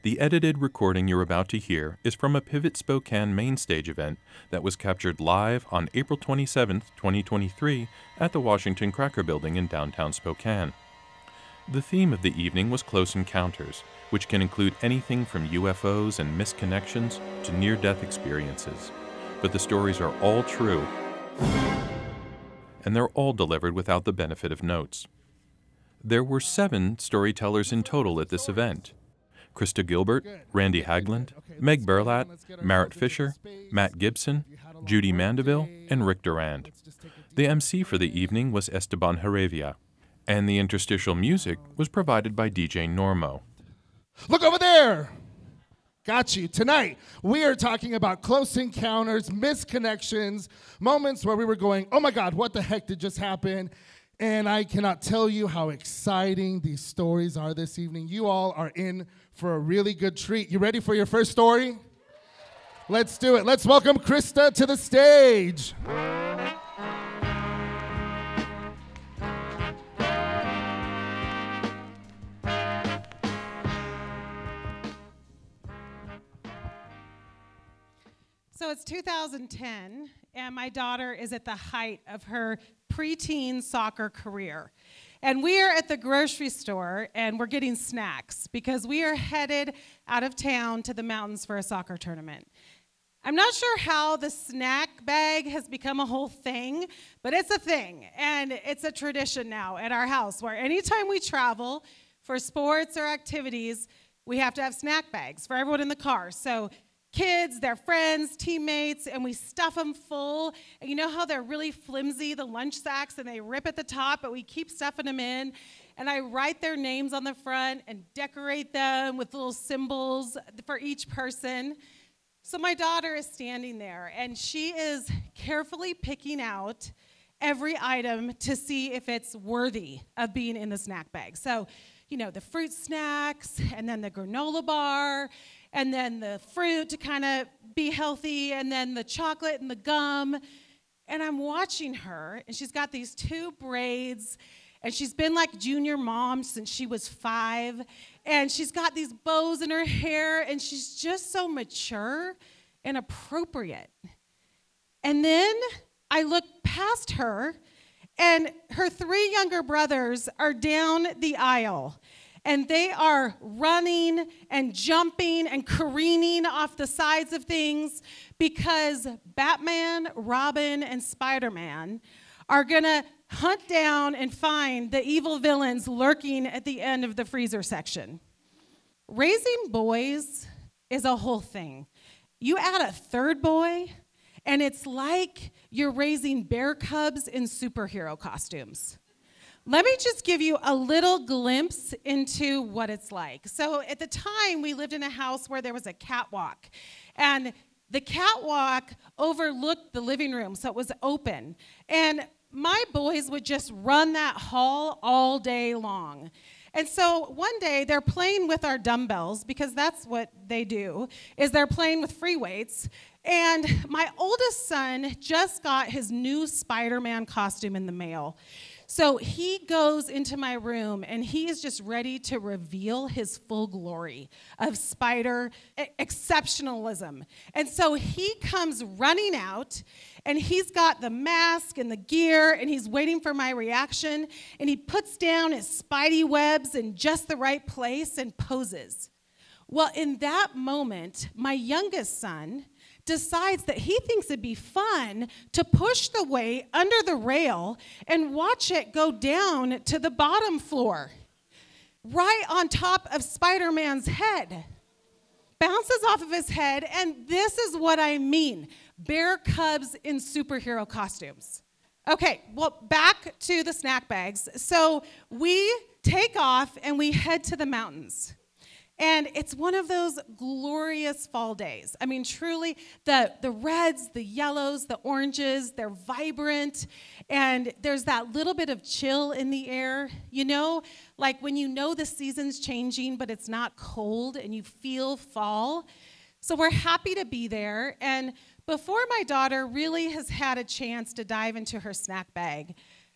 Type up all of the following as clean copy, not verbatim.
The edited recording you're about to hear is from a Pivot Spokane main stage event that was captured live on April 27, 2023 at the Washington Cracker Building in downtown Spokane. The theme of the evening was Close Encounters, which can include anything from UFOs and misconnections to near-death experiences. But the stories are all true, and they're all delivered without the benefit of notes. There were 7 storytellers in total at this event. Krista Gilbert, Randy Hagland, Meg Berlat, Merritt Fisher, Matt Gibson, Judy Mandeville, and Rick Durand. The MC for the evening was Esteban Heredia, and the interstitial music was provided by DJ Normo. Look over there! Got you. Tonight, we are talking about close encounters, misconnections, moments where we were going, oh my God, what the heck did just happen? And I cannot tell you how exciting these stories are this evening. You all are in for a really good treat. You ready for your first story? Let's do it. Let's welcome Krista to the stage. So it's 2010, and my daughter is at the height of her preteen soccer career. And we are at the grocery store, and we're getting snacks because we are headed out of town to the mountains for a soccer tournament. I'm not sure how the snack bag has become a whole thing, but it's a thing, and it's a tradition now at our house where anytime we travel for sports or activities, we have to have snack bags for everyone in the car. So kids, their friends, teammates, and we stuff them full. And you know how they're really flimsy, the lunch sacks, and they rip at the top, but we keep stuffing them in. And I write their names on the front and decorate them with little symbols for each person. So my daughter is standing there, and she is carefully picking out every item to see if it's worthy of being in the snack bag. So, you know, the fruit snacks, and then the granola bar, and then the fruit to kind of be healthy, and then the chocolate and the gum. And I'm watching her, and she's got these 2 braids, and she's been like junior mom since she was 5, and she's got these bows in her hair, and she's just so mature and appropriate. And then I look past her, and her 3 younger brothers are down the aisle. And they are running and jumping and careening off the sides of things because Batman, Robin, and Spider-Man are going to hunt down and find the evil villains lurking at the end of the freezer section. Raising boys is a whole thing. You add a 3rd boy, and it's like you're raising bear cubs in superhero costumes. Let me just give you a little glimpse into what it's like. So at the time, we lived in a house where there was a catwalk. And the catwalk overlooked the living room, so it was open. And my boys would just run that hall all day long. And so one day, they're playing with our dumbbells, because that's what they do, is they're playing with free weights. And my oldest son just got his new Spider-Man costume in the mail. So he goes into my room, and he is just ready to reveal his full glory of spider exceptionalism. And so he comes running out, and he's got the mask and the gear, and he's waiting for my reaction, and he puts down his spidey webs in just the right place and poses. Well, in that moment, my youngest son decides that he thinks it'd be fun to push the weight under the rail and watch it go down to the bottom floor, right on top of Spider-Man's head. Bounces off of his head, and this is what I mean. Bear cubs in superhero costumes. Okay, well, back to the snack bags. So we take off, and we head to the mountains. And it's one of those glorious fall days. I mean, truly, the reds, the yellows, the oranges, they're vibrant. And there's that little bit of chill in the air. You know, like when you know the season's changing, but it's not cold and you feel fall. So we're happy to be there. And before my daughter really has had a chance to dive into her snack bag,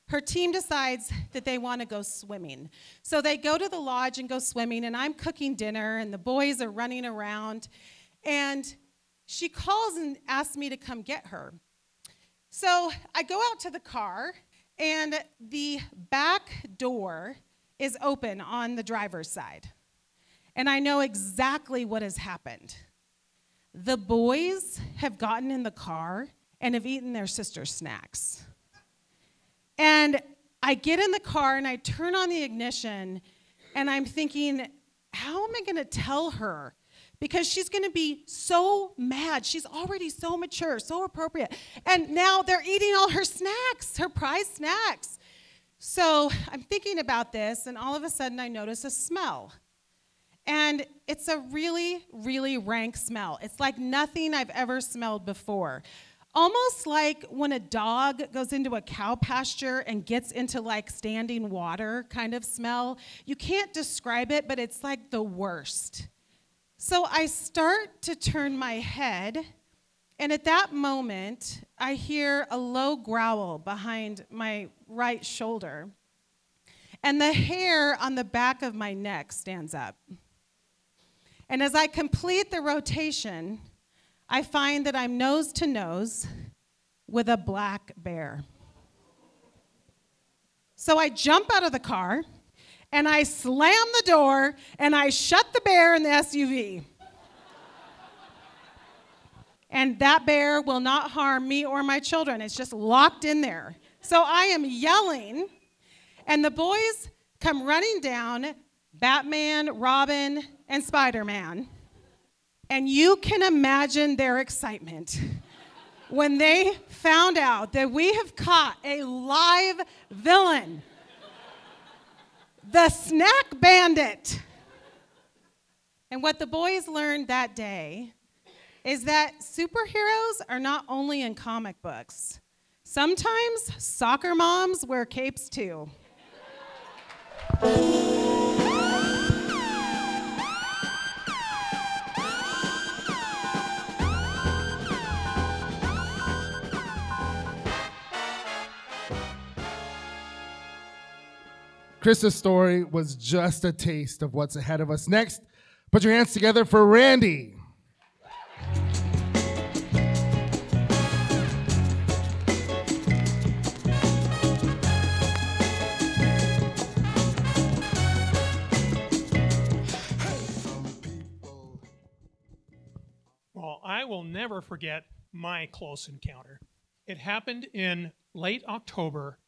her team decides that they want to go swimming. So they go to the lodge and go swimming, and I'm cooking dinner, and the boys are running around. And she calls and asks me to come get her. So I go out to the car, and the back door is open on the driver's side. And I know exactly what has happened. The boys have gotten in the car and have eaten their sister's snacks. And I get in the car and I turn on the ignition and I'm thinking, how am I going to tell her? Because she's going to be so mad. She's already so mature, so appropriate. And now they're eating all her snacks, her prized snacks. So I'm thinking about this, and all of a sudden I notice a smell. And it's a really, really rank smell. It's like nothing I've ever smelled before. Almost like when a dog goes into a cow pasture and gets into like standing water kind of smell. You can't describe it, but it's like the worst. So I start to turn my head, and at that moment, I hear a low growl behind my right shoulder, and the hair on the back of my neck stands up. And as I complete the rotation, I find that I'm nose to nose with a black bear. So I jump out of the car, and I slam the door, and I shut the bear in the SUV. And that bear will not harm me or my children. It's just locked in there. So I am yelling, and the boys come running down, Batman, Robin, and Spider-Man. And you can imagine their excitement when they found out that we have caught a live villain, the Snack Bandit. And what the boys learned that day is that superheroes are not only in comic books. Sometimes soccer moms wear capes too. Krista's story was just a taste of what's ahead of us. Next, put your hands together for Randy. Well, I will never forget my close encounter. It happened in late October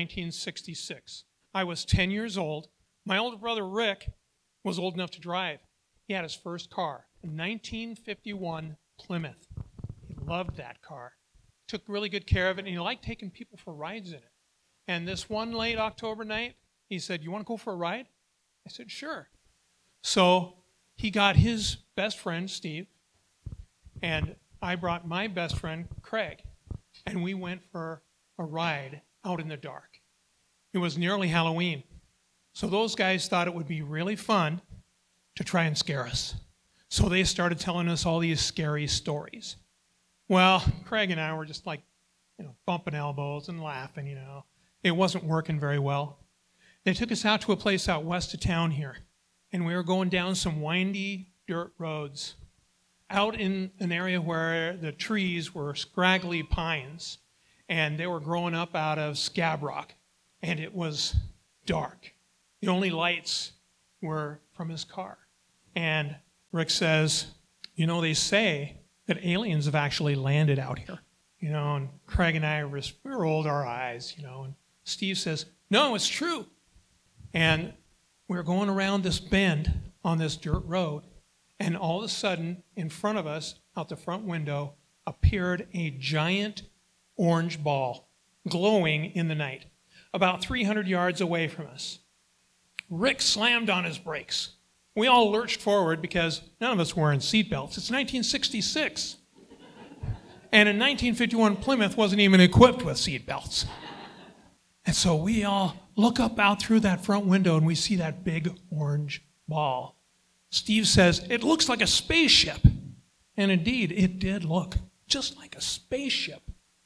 1966. I was 10 years old. My older brother, Rick, was old enough to drive. He had his first car, a 1951 Plymouth. He loved that car. Took really good care of it, and he liked taking people for rides in it. And this one late October night, he said, "You want to go for a ride?" I said, "Sure." So he got his best friend, Steve, and I brought my best friend, Craig, and we went for a ride out in the dark. It was nearly Halloween. So those guys thought it would be really fun to try and scare us. So they started telling us all these scary stories. Well, Craig and I were just like, bumping elbows and laughing, It wasn't working very well. They took us out to a place out west of town here, and we were going down some windy dirt roads out in an area where the trees were scraggly pines, and they were growing up out of scab rock. And it was dark. The only lights were from his car. And Rick says, they say that aliens have actually landed out here. And Craig and I we rolled our eyes, and Steve says, "No, it's true." And we're going around this bend on this dirt road, and all of a sudden, in front of us, out the front window, appeared a giant orange ball glowing in the night, about 300 yards away from us. Rick slammed on his brakes. We all lurched forward because none of us were wearing seatbelts. It's 1966. And in 1951, Plymouth wasn't even equipped with seatbelts. And so we all look up out through that front window and we see that big orange ball. Steve says, "It looks like a spaceship." And indeed, it did look just like a spaceship.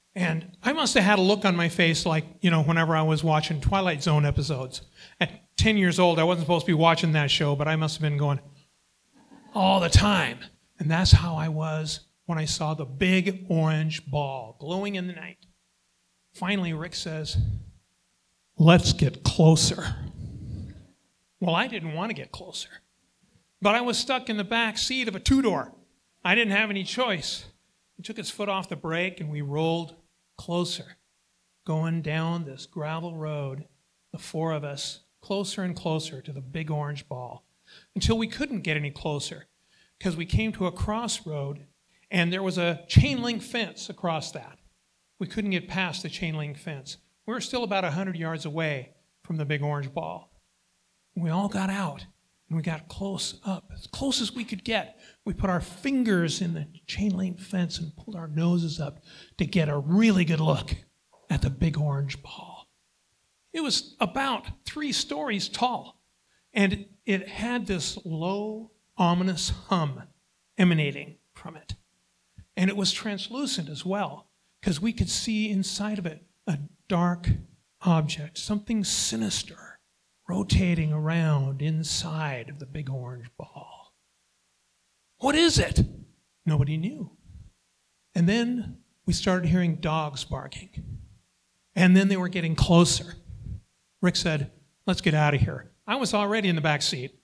And I must have had a look on my face like, whenever I was watching Twilight Zone episodes. At 10 years old, I wasn't supposed to be watching that show, but I must have been going all the time. And that's how I was when I saw the big orange ball glowing in the night. Finally, Rick says, "Let's get closer." Well, I didn't want to get closer, but I was stuck in the back seat of a two-door. I didn't have any choice. He took his foot off the brake, and we rolled closer, going down this gravel road, the four of us, closer and closer to the big orange ball, until we couldn't get any closer, because we came to a crossroad, and there was a chain link fence across that. We couldn't get past the chain link fence. We were still about 100 yards away from the big orange ball. We all got out, and we got close up, as close as we could get. We put our fingers in the chain link fence and pulled our noses up to get a really good look at the big orange ball. It was about 3 stories tall, and it had this low, ominous hum emanating from it. And it was translucent as well, because we could see inside of it a dark object, something sinister, rotating around inside of the big orange ball. What is it? Nobody knew. And then we started hearing dogs barking. And then they were getting closer. Rick said, "Let's get out of here." I was already in the back seat.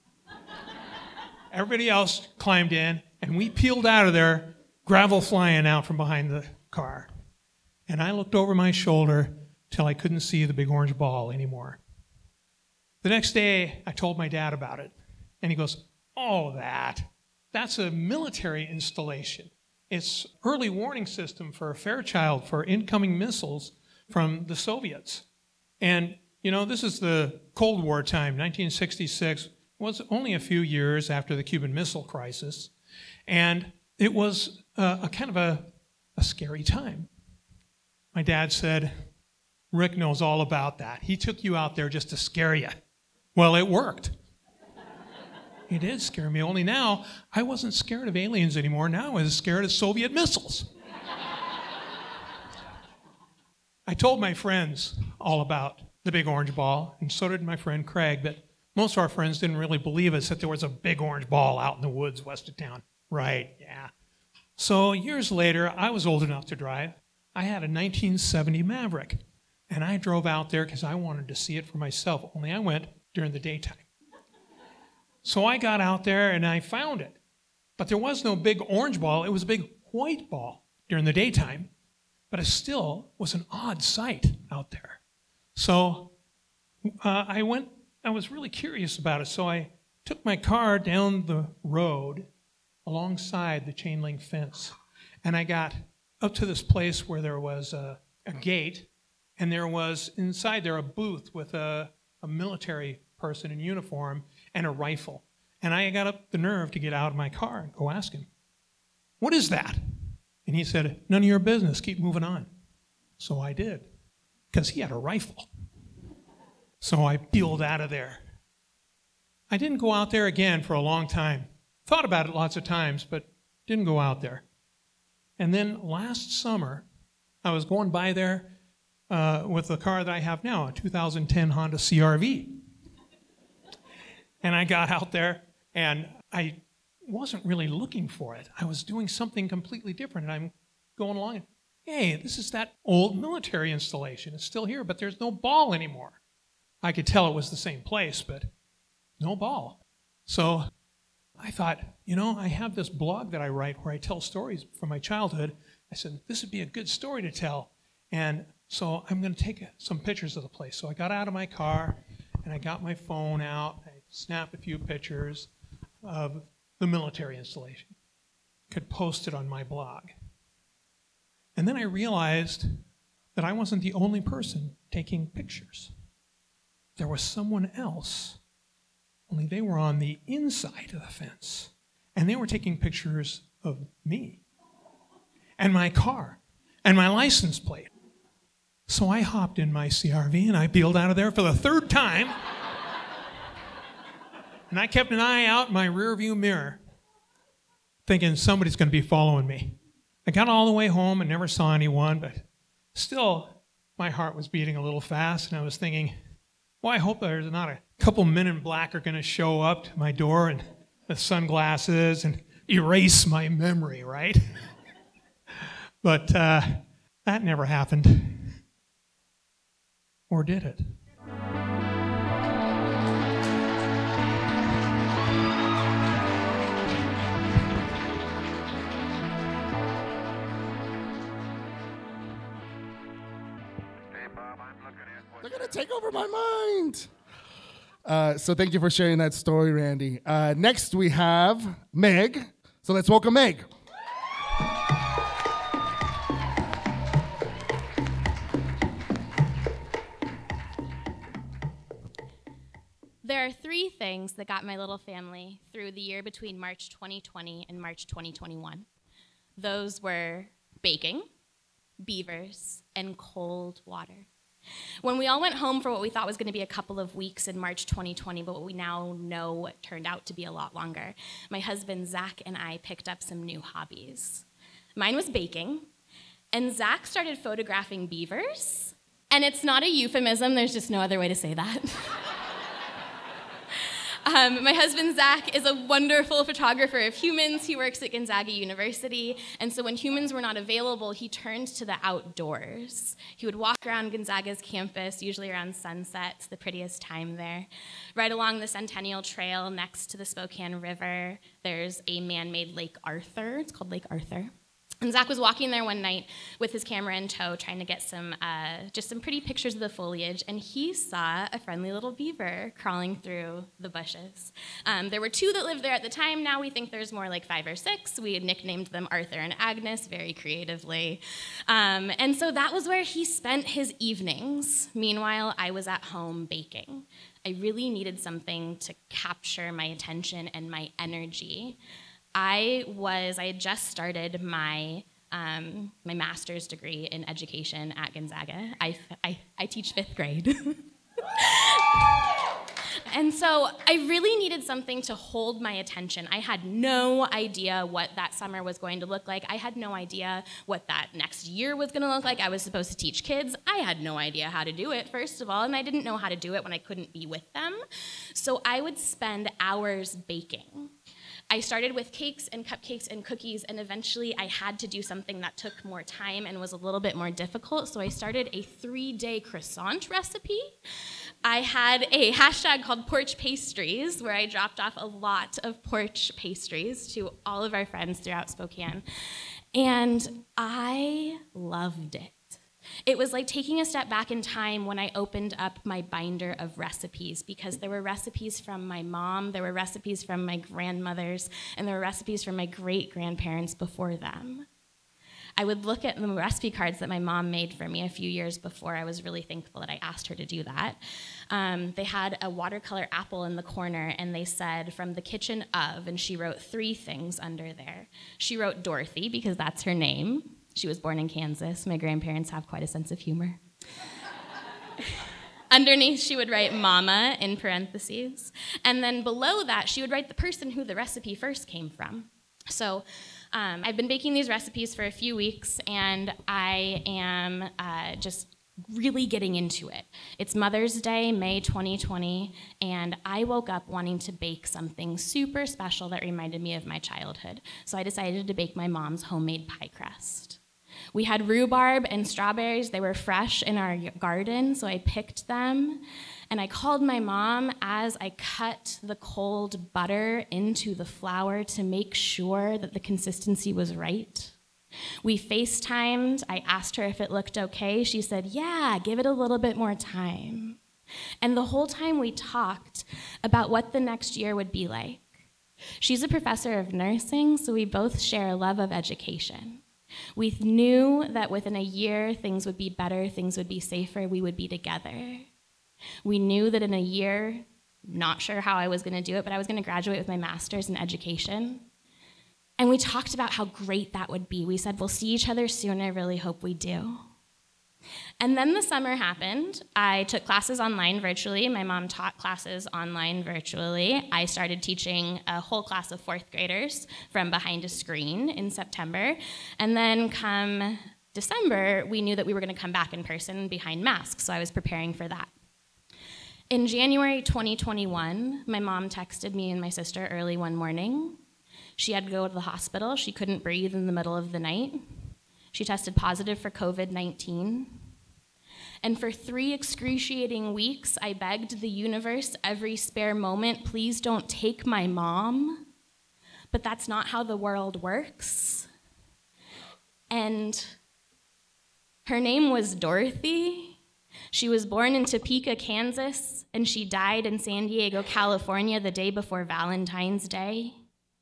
Everybody else climbed in, and we peeled out of there, gravel flying out from behind the car. And I looked over my shoulder till I couldn't see the big orange ball anymore. The next day, I told my dad about it, and he goes, "Oh, that's a military installation. It's early warning system for a Fairchild for incoming missiles from the Soviets." And, this is the Cold War time, 1966, was only a few years after the Cuban Missile Crisis, and it was a kind of a scary time. My dad said, "Rick knows all about that. He took you out there just to scare you." Well, it worked. It did scare me, only now I wasn't scared of aliens anymore. Now I was scared of Soviet missiles. I told my friends all about the big orange ball, and so did my friend Craig, but most of our friends didn't really believe us that there was a big orange ball out in the woods west of town. Right, yeah. So years later, I was old enough to drive. I had a 1970 Maverick, and I drove out there because I wanted to see it for myself, only I went during the daytime. So I got out there and I found it. But there was no big orange ball. It was a big white ball during the daytime. But it still was an odd sight out there. So I was really curious about it. So I took my car down the road alongside the chain link fence. And I got up to this place where there was a gate. And there was inside there a booth with a military person in uniform and a rifle. And I got up the nerve to get out of my car and go ask him, "What is that?" And he said, "None of your business. Keep moving on." So I did, because he had a rifle. So I peeled out of there. I didn't go out there again for a long time. Thought about it lots of times, but didn't go out there. And then last summer, I was going by there with the car that I have now, a 2010 Honda CR-V. And I got out there, and I wasn't really looking for it. I was doing something completely different, and I'm going along, and, hey, this is that old military installation. It's still here, but there's no ball anymore. I could tell it was the same place, but no ball. So I thought, I have this blog that I write where I tell stories from my childhood. I said, this would be a good story to tell. And so I'm going to take some pictures of the place. So I got out of my car, and I got my phone out. I snapped a few pictures of the military installation. Could post it on my blog. And then I realized that I wasn't the only person taking pictures. There was someone else, only they were on the inside of the fence. And they were taking pictures of me and my car and my license plate. So I hopped in my CR-V and I peeled out of there for the third time. And I kept an eye out in my rearview mirror, thinking somebody's going to be following me. I got all the way home and never saw anyone, but Still, my heart was beating a little fast, and I was thinking, well, I hope there's not a couple men in black are going to show up to my door and with sunglasses and erase my memory, right? But that never happened. Or did it? They're going to take over my mind. So thank you for sharing that story, Randy. Next, we have Meg. So let's welcome Meg. There are three things that got my little family through the year between March 2020 and March 2021. Those were baking, beavers, and cold water. When we all went home for what we thought was going to be a couple of weeks in March 2020, but what we now know turned out to be a lot longer, my husband Zach and I picked up some new hobbies. Mine was baking, and Zach started photographing beavers, and it's not a euphemism, there's just no other way to say that. My husband, Zach, is a wonderful photographer of humans. He works at Gonzaga University, and so when humans were not available, he turned to the outdoors. He would walk around Gonzaga's campus, usually around sunset, it's the prettiest time there. Right along the Centennial Trail next to the Spokane River, there's a man-made Lake Arthur. It's called Lake Arthur. And Zach was walking there one night with his camera in tow, trying to get just some pretty pictures of the foliage, and he saw a friendly little beaver crawling through the bushes. There were two that lived there at the time. Now we think there's more like 5 or 6. We had nicknamed them Arthur and Agnes very creatively. And so that was where he spent his evenings. Meanwhile, I was at home baking. I really needed something to capture my attention and my energy. I had just started my master's degree in education at Gonzaga. I teach 5th grade. And so I really needed something to hold my attention. I had no idea what that summer was going to look like. I had no idea what that next year was going to look like. I was supposed to teach kids. I had no idea how to do it, first of all, and I didn't know how to do it when I couldn't be with them. So I would spend hours baking. I started with cakes and cupcakes and cookies, and eventually I had to do something that took more time and was a little bit more difficult, so I started a 3-day croissant recipe. I had a hashtag called Porch Pastries, where I dropped off a lot of porch pastries to all of our friends throughout Spokane, and I loved it. It was like taking a step back in time when I opened up my binder of recipes, because there were recipes from my mom, there were recipes from my grandmothers, and there were recipes from my great-grandparents before them. I would look at the recipe cards that my mom made for me a few years before. I was really thankful that I asked her to do that. They had a watercolor apple in the corner, and they said, "From the kitchen of," and she wrote 3 things under there. She wrote Dorothy, because that's her name. She was born in Kansas. My grandparents have quite a sense of humor. Underneath, she would write Mama in parentheses. And then below that, she would write the person who the recipe first came from. So I've been baking these recipes for a few weeks, and I am just really getting into it. It's Mother's Day, May 2020, and I woke up wanting to bake something super special that reminded me of my childhood. So I decided to bake my mom's homemade pie crust. We had rhubarb and strawberries. They were fresh in our garden, so I picked them. And I called my mom as I cut the cold butter into the flour to make sure that the consistency was right. We FaceTimed. I asked her if it looked okay. She said, "Yeah, give it a little bit more time." And the whole time we talked about what the next year would be like. She's a professor of nursing, so we both share a love of education. We knew that within a year, things would be better, things would be safer, we would be together. We knew that in a year, not sure how I was going to do it, but I was going to graduate with my master's in education. And we talked about how great that would be. We said, we'll see each other soon, I really hope we do. And then the summer happened. I took classes online virtually. My mom taught classes online virtually. I started teaching a whole class of 4th graders from behind a screen in September. And then come December, we knew that we were going to come back in person behind masks, so I was preparing for that. In January 2021, my mom texted me and my sister early one morning. She had to go to the hospital. She couldn't breathe in the middle of the night. She tested positive for COVID-19. And for 3 excruciating weeks, I begged the universe every spare moment, please don't take my mom. But that's not how the world works. And her name was Dorothy. She was born in Topeka, Kansas, and she died in San Diego, California the day before Valentine's Day.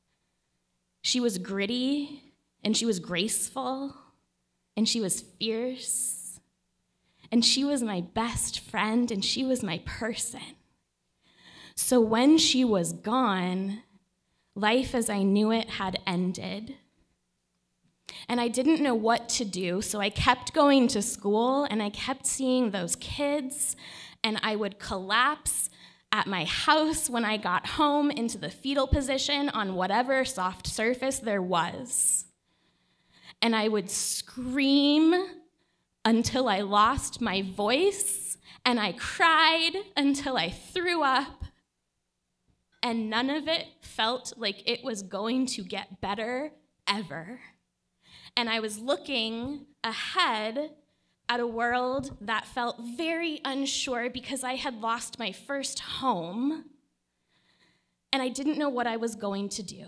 She was gritty, and she was graceful, and she was fierce, and she was my best friend, and she was my person. So when she was gone, life as I knew it had ended. And I didn't know what to do, so I kept going to school, and I kept seeing those kids, and I would collapse at my house when I got home into the fetal position on whatever soft surface there was. And I would scream until I lost my voice, and I cried until I threw up, and none of it felt like it was going to get better ever. And I was looking ahead at a world that felt very unsure because I had lost my first home, and I didn't know what I was going to do.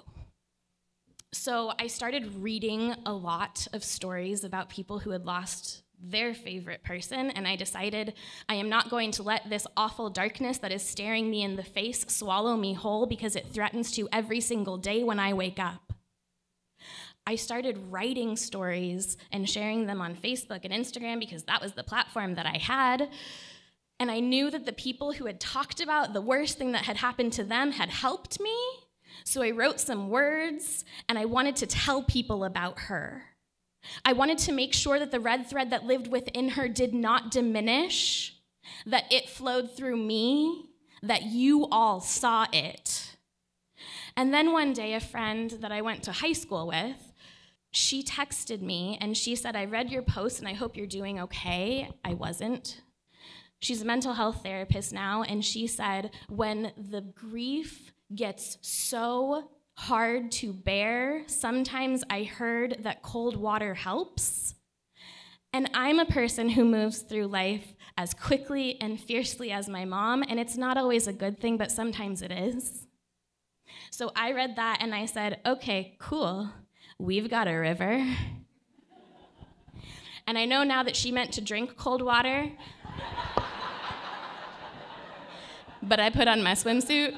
So I started reading a lot of stories about people who had lost their favorite person, and I decided I am not going to let this awful darkness that is staring me in the face swallow me whole, because it threatens to every single day when I wake up. I started writing stories and sharing them on Facebook and Instagram because that was the platform that I had. And I knew that the people who had talked about the worst thing that had happened to them had helped me. So I wrote some words, and I wanted to tell people about her. I wanted to make sure that the red thread that lived within her did not diminish, that it flowed through me, that you all saw it. And then one day, a friend that I went to high school with, she texted me, and she said, I read your post, and I hope you're doing okay. I wasn't. She's a mental health therapist now, and she said, when the grief gets so hard to bear, sometimes I heard that cold water helps. And I'm a person who moves through life as quickly and fiercely as my mom, and it's not always a good thing, but sometimes it is. So I read that, and I said, okay, cool. We've got a river. And I know now that she meant to drink cold water, but I put on my swimsuit,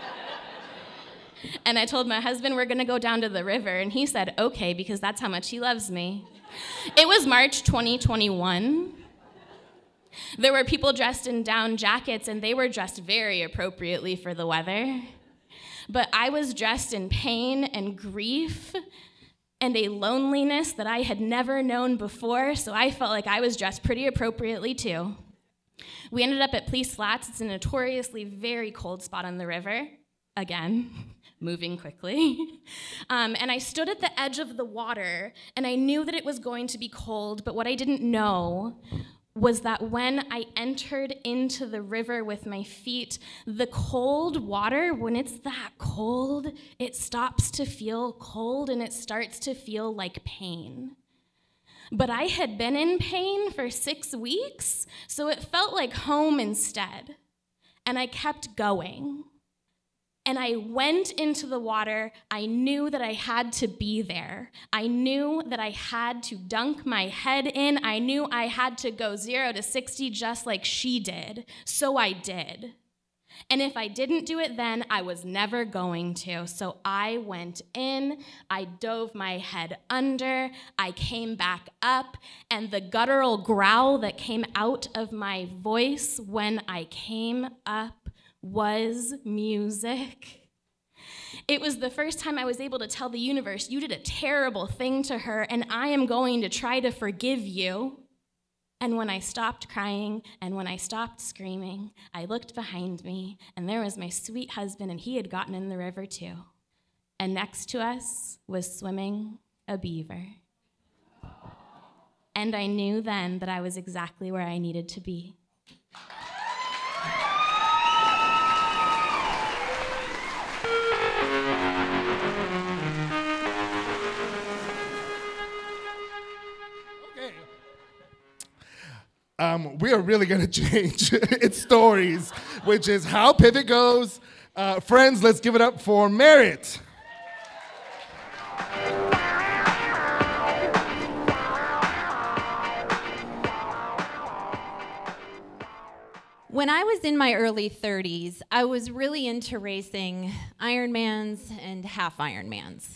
and I told my husband we're gonna go down to the river, and he said, okay, because that's how much he loves me. It was March 2021. There were people dressed in down jackets, and they were dressed very appropriately for the weather. But I was dressed in pain and grief and a loneliness that I had never known before, so I felt like I was dressed pretty appropriately too. We ended up at Police Flats. It's a notoriously very cold spot on the river. Again, moving quickly. And I stood at the edge of the water, and I knew that it was going to be cold, but what I didn't know was that when I entered into the river with my feet, the cold water, when it's that cold, it stops to feel cold and it starts to feel like pain. But I had been in pain for 6 weeks, so it felt like home instead. And I kept going. And I went into the water. I knew that I had to be there. I knew that I had to dunk my head in. I knew I had to go 0 to 60 just like she did. So I did. And if I didn't do it then, I was never going to. So I went in, I dove my head under, I came back up, and the guttural growl that came out of my voice when I came up was music. It was the first time I was able to tell the universe, you did a terrible thing to her, and I am going to try to forgive you. And when I stopped crying and when I stopped screaming, I looked behind me, and there was my sweet husband, and he had gotten in the river too. And next to us was swimming a beaver. And I knew then that I was exactly where I needed to be. We are really going to change its stories, which is how Pivot goes. Friends, let's give it up for Merritt. When I was in my early 30s, I was really into racing Ironmans and half Ironmans.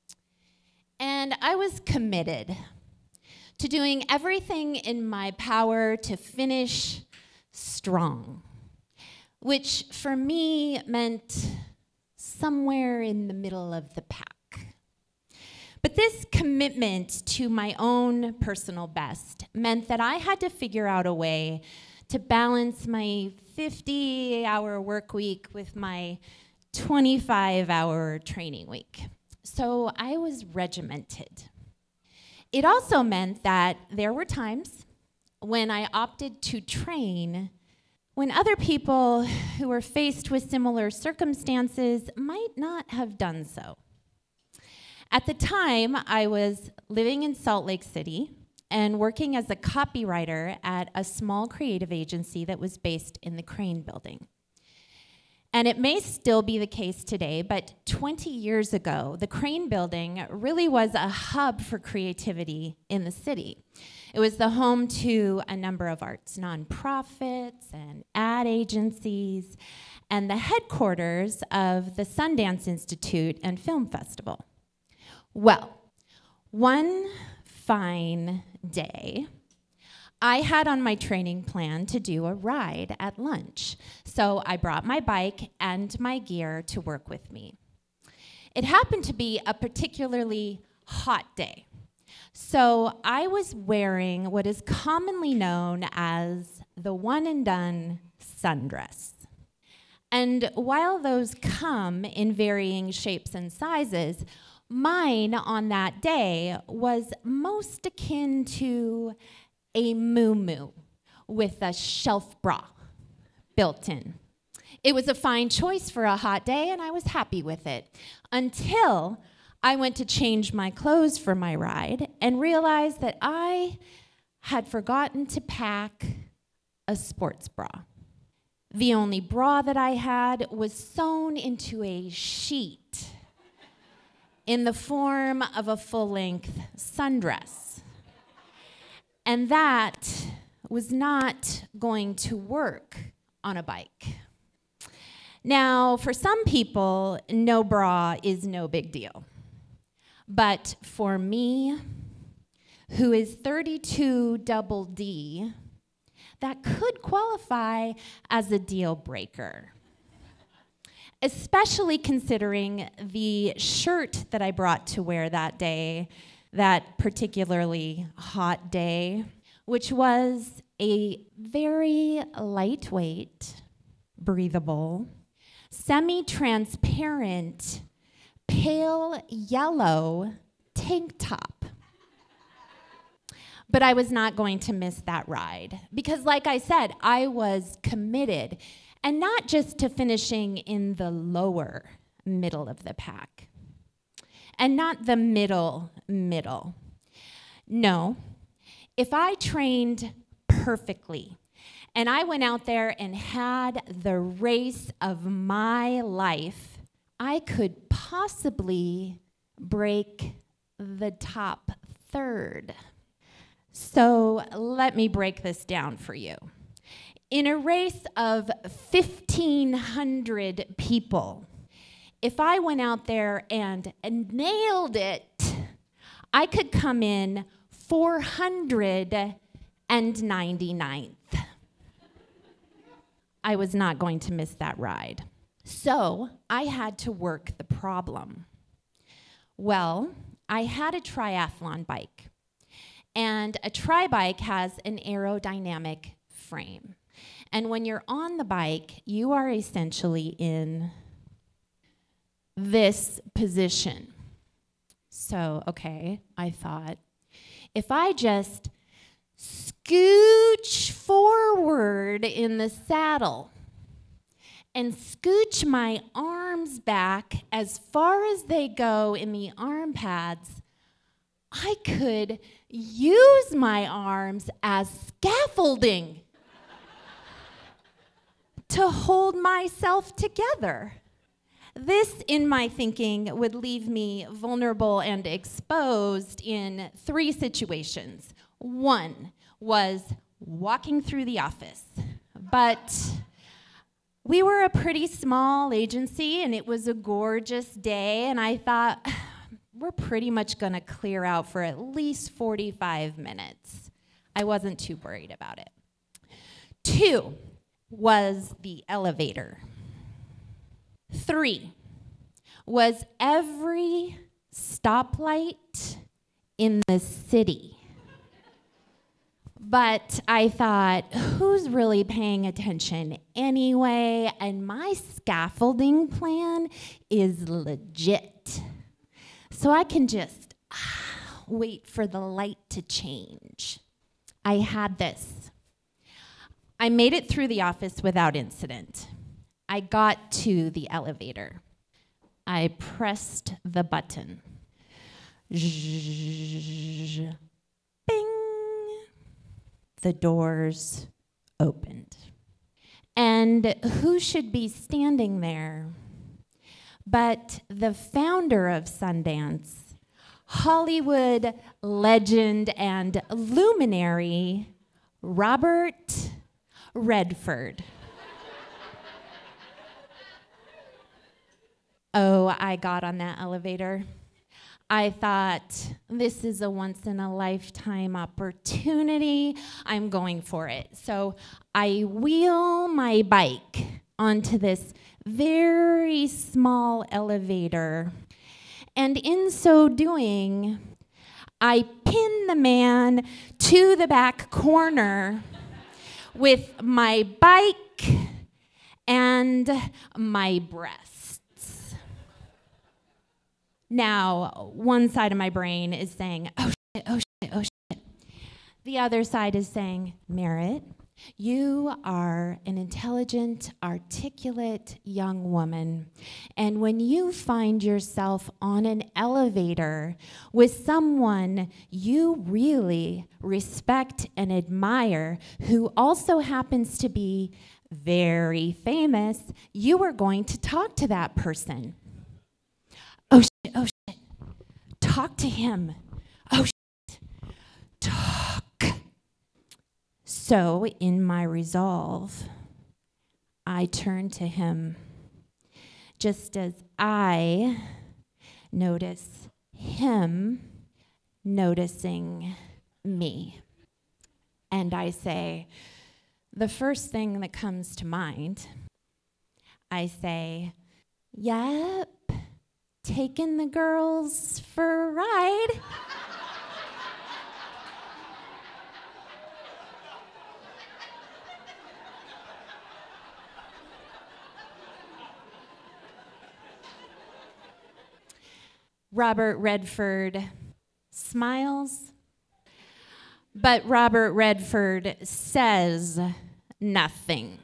And I was committed to doing everything in my power to finish strong, which for me meant somewhere in the middle of the pack. But this commitment to my own personal best meant that I had to figure out a way to balance my 50-hour work week with my 25-hour training week. So I was regimented. It also meant that there were times when I opted to train when other people who were faced with similar circumstances might not have done so. At the time, I was living in Salt Lake City and working as a copywriter at a small creative agency that was based in the Crane Building. And it may still be the case today, but 20 years ago, the Crane Building really was a hub for creativity in the city. It was the home to a number of arts nonprofits and ad agencies, and the headquarters of the Sundance Institute and Film Festival. Well, one fine day, I had on my training plan to do a ride at lunch, so I brought my bike and my gear to work with me. It happened to be a particularly hot day, so I was wearing what is commonly known as the one-and-done sundress. And while those come in varying shapes and sizes, mine on that day was most akin to a muumuu with a shelf bra built in. It was a fine choice for a hot day, and I was happy with it, until I went to change my clothes for my ride and realized that I had forgotten to pack a sports bra. The only bra that I had was sewn into a sheet in the form of a full-length sundress. And that was not going to work on a bike. Now, for some people, no bra is no big deal. But for me, who is 32 double D, that could qualify as a deal breaker. Especially considering the shirt that I brought to wear that day, that particularly hot day, which was a very lightweight, breathable, semi-transparent, pale yellow tank top. But I was not going to miss that ride because, like I said, I was committed, and not just to finishing in the lower middle of the pack, and not the middle. No, if I trained perfectly and I went out there and had the race of my life, I could possibly break the top third. So let me break this down for you. In a race of 1,500 people, if I went out there and nailed it, I could come in 499th. I was not going to miss that ride. So I had to work the problem. Well, I had a triathlon bike, and a tri-bike has an aerodynamic frame. And when you're on the bike, you are essentially in this position. So, okay, I thought, if I just scooch forward in the saddle and scooch my arms back as far as they go in the arm pads, I could use my arms as scaffolding to hold myself together. This, in my thinking, would leave me vulnerable and exposed in 3 situations. One was walking through the office, but we were a pretty small agency and it was a gorgeous day, and I thought, we're pretty much gonna clear out for at least 45 minutes. I wasn't too worried about it. 2 was the elevator. 3 was every stoplight in the city. But I thought, who's really paying attention anyway? And my scaffolding plan is legit. So I can just wait for the light to change. I had this. I made it through the office without incident. I got to the elevator. I pressed the button. Bing. The doors opened. And who should be standing there but the founder of Sundance, Hollywood legend and luminary, Robert Redford. Oh, I got on that elevator. I thought, this is a once-in-a-lifetime opportunity. I'm going for it. So I wheel my bike onto this very small elevator. And in so doing, I pin the man to the back corner with my bike and my breasts. Now, one side of my brain is saying, oh shit, oh shit, oh shit. The other side is saying, Merritt, you are an intelligent, articulate young woman. And when you find yourself on an elevator with someone you really respect and admire, who also happens to be very famous, you are going to talk to that person. Oh shit, oh shit. Talk to him. Oh shit. Talk. So, in my resolve, I turned to him just as I notice him noticing me. And I say, the first thing that comes to mind, I say, yep, taking the girls for a ride. Robert Redford smiles, but Robert Redford says nothing.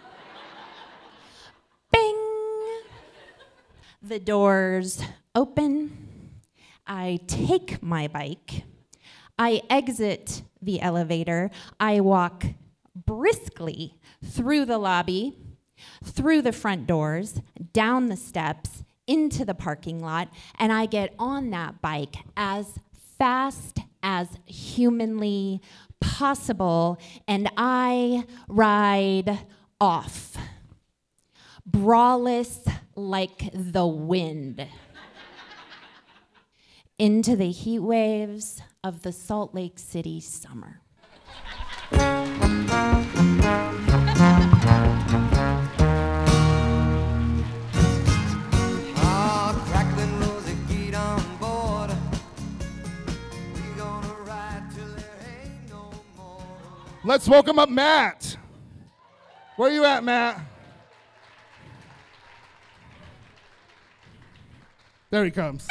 Bing! The doors open. I take my bike. I exit the elevator. I walk briskly through the lobby, through the front doors, down the steps, into the parking lot, and I get on that bike as fast as humanly possible, and I ride off, braless like the wind, into the heat waves of the Salt Lake City summer. Let's welcome up Matt. Where you at, Matt? There he comes.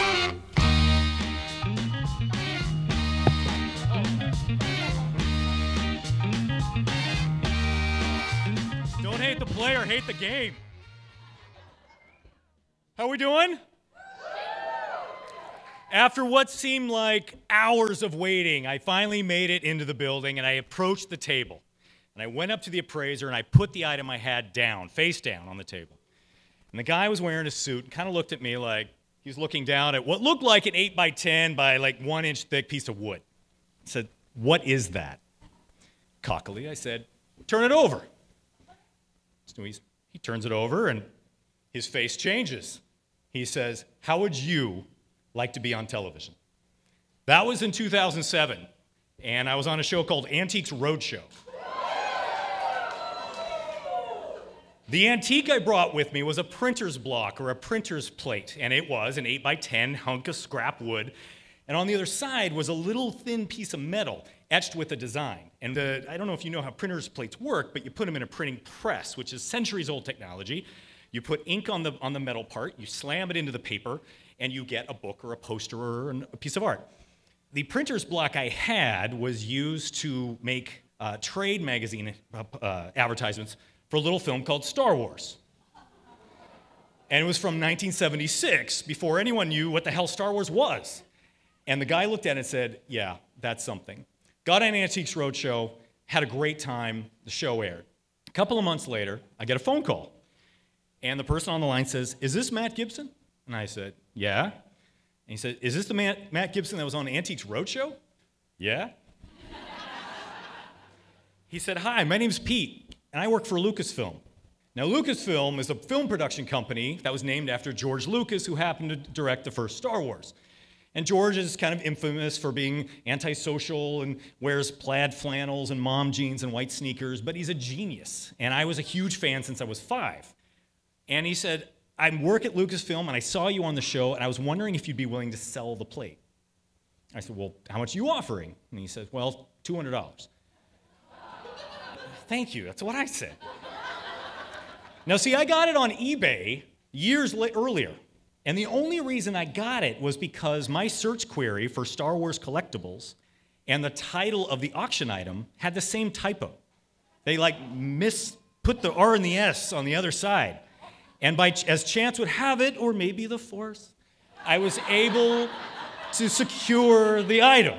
hate the player, hate the game. How we doing? After what seemed like hours of waiting, I finally made it into the building, and I approached the table. And I went up to the appraiser, and I put the item I had down, face down on the table. And the guy was wearing a suit and kind of looked at me like he was looking down at what looked like an 8 by 10 by like 1 inch thick piece of wood. I said, "What is that?" Cockily, I said, "Turn it over." So he turns it over, and his face changes. He says, "How would you like to be on television?" That was in 2007, and I was on a show called Antiques Roadshow. The antique I brought with me was a printer's block or a printer's plate, and it was an 8 by 10 hunk of scrap wood, and on the other side was a little thin piece of metal etched with a design. And I don't know if you know how printer's plates work, but you put them in a printing press, which is centuries-old technology. You put ink on the metal part, you slam it into the paper, and you get a book or a poster or a piece of art. The printer's block I had was used to make trade magazine advertisements for a little film called Star Wars. And it was from 1976, before anyone knew what the hell Star Wars was. And the guy looked at it and said, "Yeah, that's something." Got on Antiques Roadshow, had a great time, the show aired. A couple of months later, I get a phone call. And the person on the line says, "Is this Matt Gibson?" And I said, "Yeah." And he said, "Is this the Matt Gibson that was on Antiques Roadshow?" "Yeah." He said, "Hi, my name's Pete, and I work for Lucasfilm." Now, Lucasfilm is a film production company that was named after George Lucas, who happened to direct the first Star Wars. And George is kind of infamous for being antisocial and wears plaid flannels and mom jeans and white sneakers, but he's a genius. And I was a huge fan since I was 5. And he said, "I work at Lucasfilm, and I saw you on the show, and I was wondering if you'd be willing to sell the plate." I said, "Well, how much are you offering?" And he said, "Well, $200. Thank you, that's what I said. Now, see, I got it on eBay years earlier. And the only reason I got it was because my search query for Star Wars collectibles and the title of the auction item had the same typo. They put the R and the S on the other side. And as chance would have it, or maybe the Force, I was able to secure the item.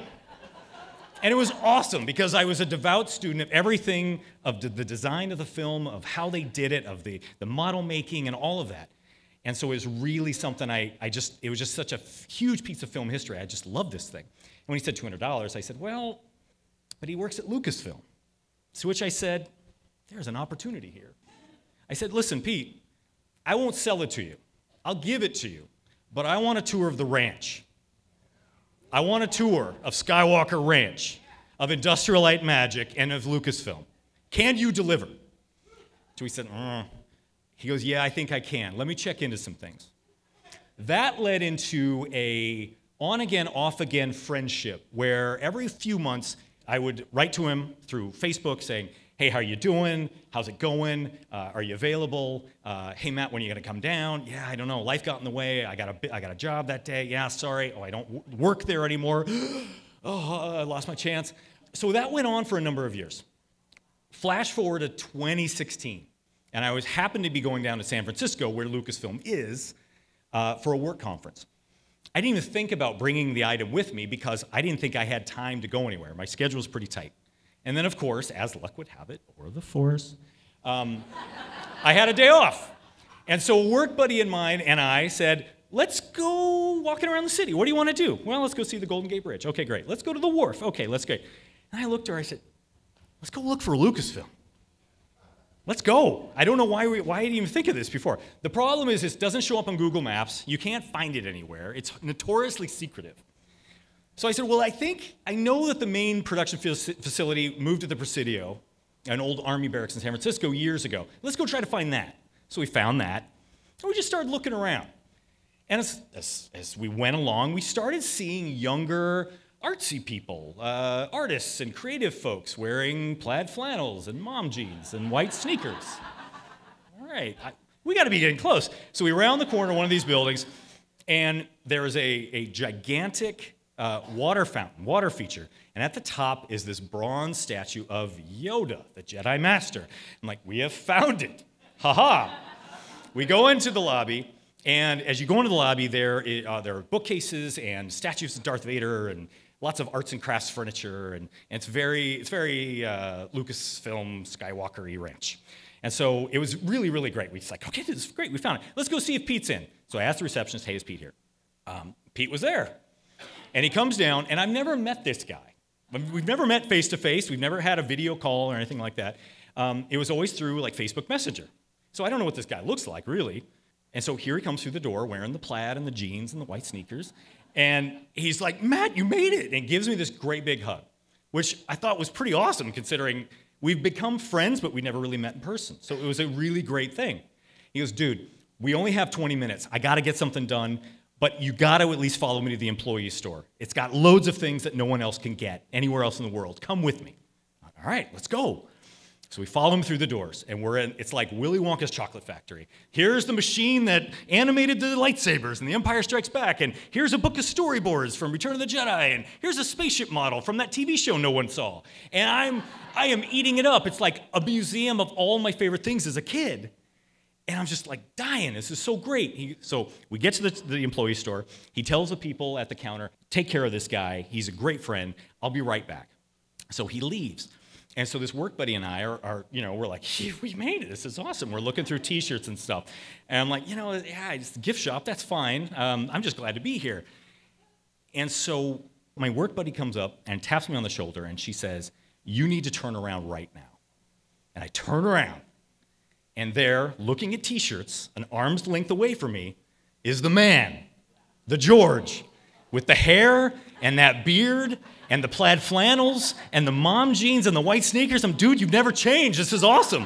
And it was awesome because I was a devout student of everything, of the design of the film, of how they did it, of the model making and all of that. And so it was really something it was just such a huge piece of film history. I just loved this thing. And when he said $200, I said, "Well, but he works at Lucasfilm." To which I said, "There's an opportunity here." I said, "Listen, Pete, I won't sell it to you. I'll give it to you, but I want a tour of the ranch. I want a tour of Skywalker Ranch, of Industrial Light Magic, and of Lucasfilm. Can you deliver?" So he said, He goes, "Yeah, I think I can. Let me check into some things." That led into a on-again, off-again friendship where every few months I would write to him through Facebook saying, "Hey, how you doing? How's it going? Are you available? Hey, Matt, when are you going to come down? Yeah, I don't know. Life got in the way. I got a job that day. Yeah, sorry. Oh, I don't work there anymore. Oh, I lost my chance." So that went on for a number of years. Flash forward to 2016. And I happened to be going down to San Francisco, where Lucasfilm is, for a work conference. I didn't even think about bringing the item with me because I didn't think I had time to go anywhere. My schedule was pretty tight. And then, of course, as luck would have it, or the Force, I had a day off. And so a work buddy of mine and I said, "Let's go walking around the city. What do you want to do?" "Well, let's go see the Golden Gate Bridge." "Okay, great. Let's go to the wharf." "Okay, let's go." And I looked at her, I said, "Let's go look for Lucasfilm. Let's go." I don't know why I didn't even think of this before. The problem is it doesn't show up on Google Maps. You can't find it anywhere. It's notoriously secretive. So I said, "Well, I know that the main production facility moved to the Presidio, an old Army barracks in San Francisco years ago. Let's go try to find that." So we found that, and we just started looking around. And as we went along, we started seeing younger, artsy people, artists and creative folks wearing plaid flannels and mom jeans and white sneakers. All right, we got to be getting close. So we round the corner of one of these buildings, and there is a gigantic water fountain, water feature. And at the top is this bronze statue of Yoda, the Jedi Master. I'm like, we have found it. Ha-ha. We go into the lobby, and as you go into the lobby, there are bookcases and statues of Darth Vader and lots of arts and crafts furniture, and it's very Lucasfilm Skywalker-y ranch. And so it was really, really great. We was like, okay, this is great. We found it. Let's go see if Pete's in. So I asked the receptionist, hey, is Pete here? Pete was there. And he comes down, and I've never met this guy. We've never met face-to-face. We've never had a video call or anything like that. It was always through like Facebook Messenger. So I don't know what this guy looks like, really. And so here he comes through the door wearing the plaid and the jeans and the white sneakers. And he's like, Matt, you made it. And gives me this great big hug, which I thought was pretty awesome considering we've become friends, but we never really met in person. So it was a really great thing. He goes, dude, we only have 20 minutes. I got to get something done, but you got to at least follow me to the employee store. It's got loads of things that no one else can get anywhere else in the world. Come with me. All right, let's go. So we follow him through the doors, and it's like Willy Wonka's chocolate factory. Here's the machine that animated the lightsabers in The Empire Strikes Back, and here's a book of storyboards from Return of the Jedi, and here's a spaceship model from that TV show no one saw. And I am eating it up. It's like a museum of all my favorite things as a kid. And I'm just like dying. This is so great. So we get to the employee store. He tells the people at the counter, take care of this guy. He's a great friend. I'll be right back. So he leaves. And so this work buddy and I we're like, we made it. This is awesome. We're looking through T-shirts and stuff. And I'm like, yeah, it's a gift shop. That's fine. I'm just glad to be here. And so my work buddy comes up and taps me on the shoulder, and she says, you need to turn around right now. And I turn around, and there, looking at T-shirts, an arm's length away from me, is the man, the George, with the hair and that beard and the plaid flannels and the mom jeans and the white sneakers. Dude, you've never changed. This is awesome.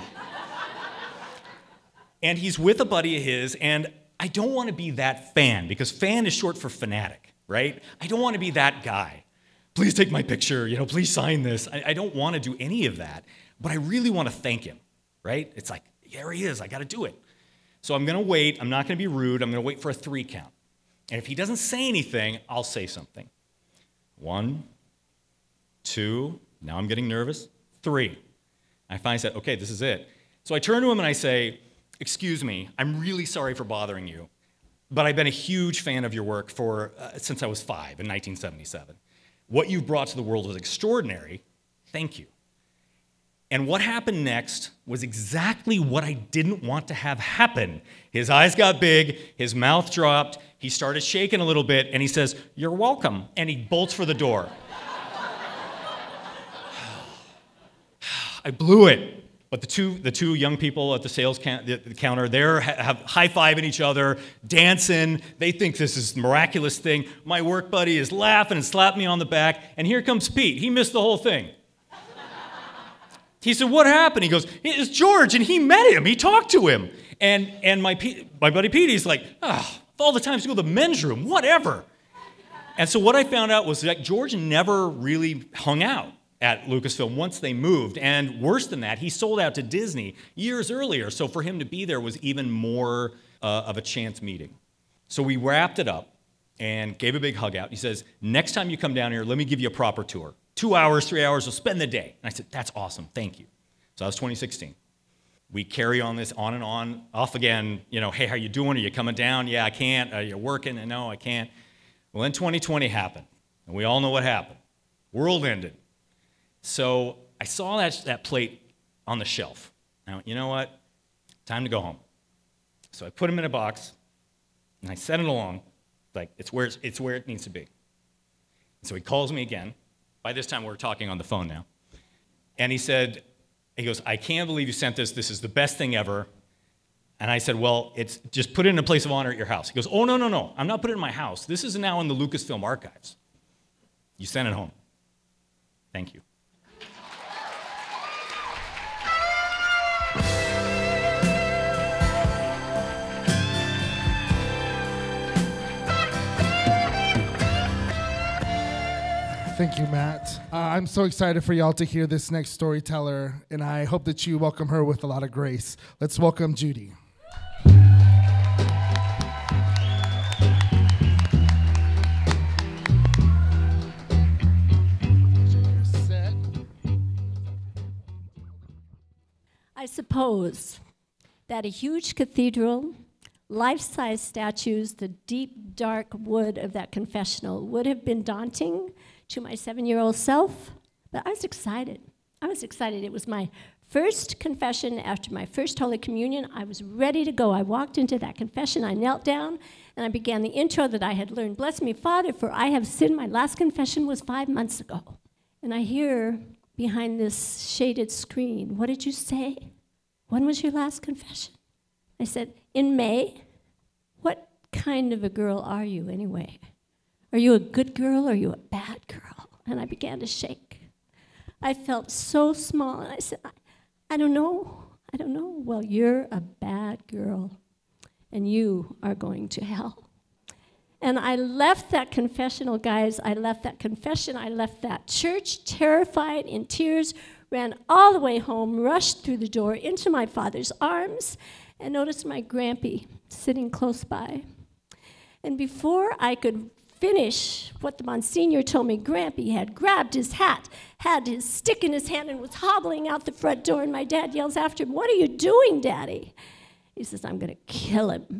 And he's with a buddy of his, and I don't want to be that fan, because fan is short for fanatic, right? I don't want to be that guy. Please take my picture, please sign this. I don't want to do any of that, but I really want to thank him, right? It's like, there he is, I got to do it. So I'm going to wait. I'm not going to be rude. I'm going to wait for a 3 count. And if he doesn't say anything, I'll say something. 1, 2, now I'm getting nervous, 3. I finally said, okay, this is it. So I turn to him and I say, excuse me, I'm really sorry for bothering you, but I've been a huge fan of your work since I was 5 in 1977. What you've brought to the world was extraordinary. Thank you. And what happened next was exactly what I didn't want to have happen. His eyes got big, his mouth dropped, he started shaking a little bit, and he says, you're welcome, and he bolts for the door. I blew it. But the two young people at the sales counter, they're high-fiving each other, dancing. They think this is a miraculous thing. My work buddy is laughing and slapping me on the back, and here comes Pete. He missed the whole thing. He said, what happened? He goes, it's George, and he met him. He talked to him. And my buddy Pete, he's like, all the times to go to the men's room, whatever. And so what I found out was that George never really hung out at Lucasfilm once they moved. And worse than that, he sold out to Disney years earlier. So for him to be there was even more of a chance meeting. So we wrapped it up and gave a big hug out. He says, next time you come down here, let me give you a proper tour. 2 hours, 3 hours, we'll spend the day. And I said, that's awesome, thank you. So that was 2016. We carry on this on and on, off again, hey, how you doing? Are you coming down? Yeah, I can't. Are you working? No, I can't. Well, then 2020 happened, and we all know what happened. World ended. So I saw that plate on the shelf. Now, you know what? Time to go home. So I put him in a box, and I sent it along, like it's where it needs to be. So he calls me again. By this time, we're talking on the phone now. And he goes, I can't believe you sent this. This is the best thing ever. And I said, well, just put it in a place of honor at your house. He goes, oh, no. I'm not putting it in my house. This is now in the Lucasfilm archives. You sent it home. Thank you. Thank you, Matt. I'm so excited for y'all to hear this next storyteller, and I hope that you welcome her with a lot of grace. Let's welcome Judy. I suppose that a huge cathedral, life-size statues, the deep, dark wood of that confessional would have been daunting to my 7-year-old self, but I was excited. I was excited. It was my first confession after my first Holy Communion. I was ready to go. I walked into that confession. I knelt down, and I began the intro that I had learned. Bless me, Father, for I have sinned. My last confession was 5 months ago. And I hear behind this shaded screen, what did you say? When was your last confession? I said, in May. What kind of a girl are you anyway? Are you a good girl or are you a bad girl? And I began to shake. I felt so small, and I said, I don't know. I don't know. Well, you're a bad girl, and you are going to hell. And I left that confessional, guys. I left that confession. I left that church, terrified, in tears, ran all the way home, rushed through the door into my father's arms, and noticed my grampy sitting close by. And before I could finish what the Monsignor told me, Grampy had grabbed his hat, had his stick in his hand, and was hobbling out the front door, and my dad yells after him, "What are you doing, Daddy?" He says, "I'm going to kill him."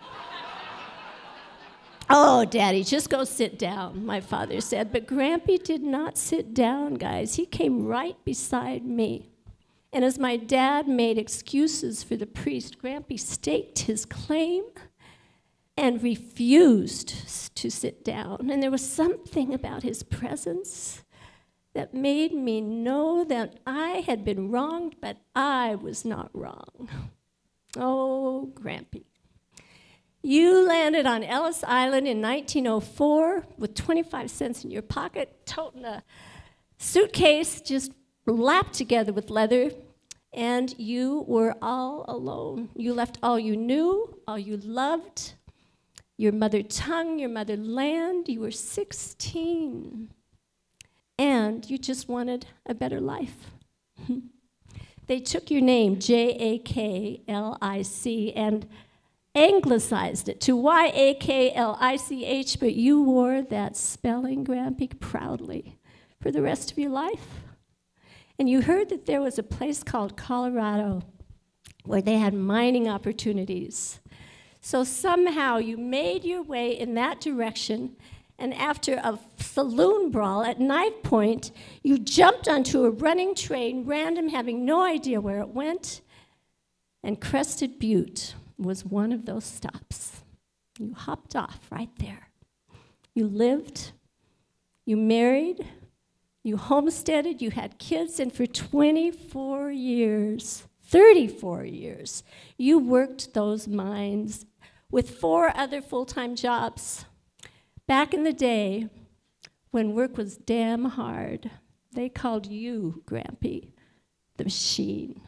"Oh, Daddy, just go sit down," my father said. But Grampy did not sit down, guys. He came right beside me. And as my dad made excuses for the priest, Grampy staked his claim and refused to sit down. And there was something about his presence that made me know that I had been wronged, but I was not wrong. Oh, Grampy. You landed on Ellis Island in 1904 with 25 cents in your pocket, toting a suitcase just lapped together with leather, and you were all alone. You left all you knew, all you loved, your mother tongue, your motherland. You were 16, and you just wanted a better life. They took your name, Jaklich, and anglicized it to Yaklich, but you wore that spelling, Grampy, proudly for the rest of your life. And you heard that there was a place called Colorado where they had mining opportunities. So somehow you made your way in that direction, and after a saloon brawl at knife point, you jumped onto a running train, random, having no idea where it went, and Crested Butte was one of those stops. You hopped off right there. You lived, you married, you homesteaded, you had kids, and for 24 years, 34 years, you worked those mines with 4 other full-time jobs. Back in the day, when work was damn hard, they called you, Grampy, the machine.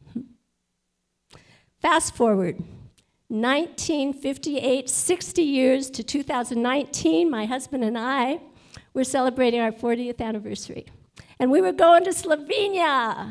Fast forward, 1958, 60 years to 2019, my husband and I were celebrating our 40th anniversary. And we were going to Slovenia.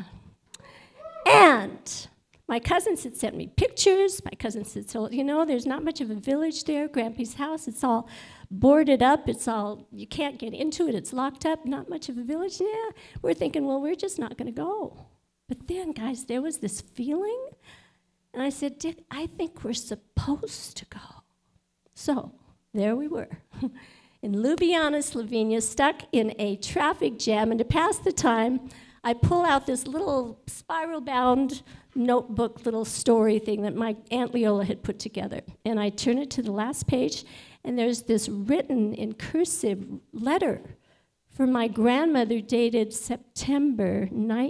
And my cousins had sent me pictures. My cousins had told, you know, there's not much of a village there, Grampy's house. It's all boarded up. It's all, you can't get into it. It's locked up. Not much of a village. Yeah. We're thinking, well, we're just not going to go. But then, guys, there was this feeling. And I said, Dick, I think we're supposed to go. So there we were in Ljubljana, Slovenia, stuck in a traffic jam. And to pass the time, I pull out this little spiral-bound notebook, little story thing that my Aunt Leola had put together. And I turn it to the last page, and there's this written in cursive letter from my grandmother dated September